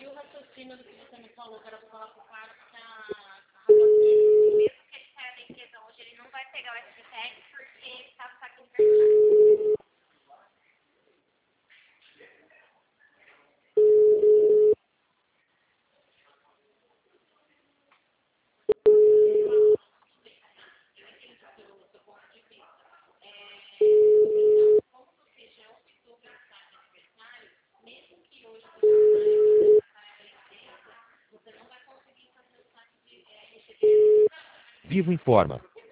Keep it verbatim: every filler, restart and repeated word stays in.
entendi o raciocínio do que você me falou, que era pra falar pro cara que a rapaziada, mesmo que ele saia da empresa hoje, ele não vai pegar o S P T E porque ele sabe que tá aqui. Vivo informa.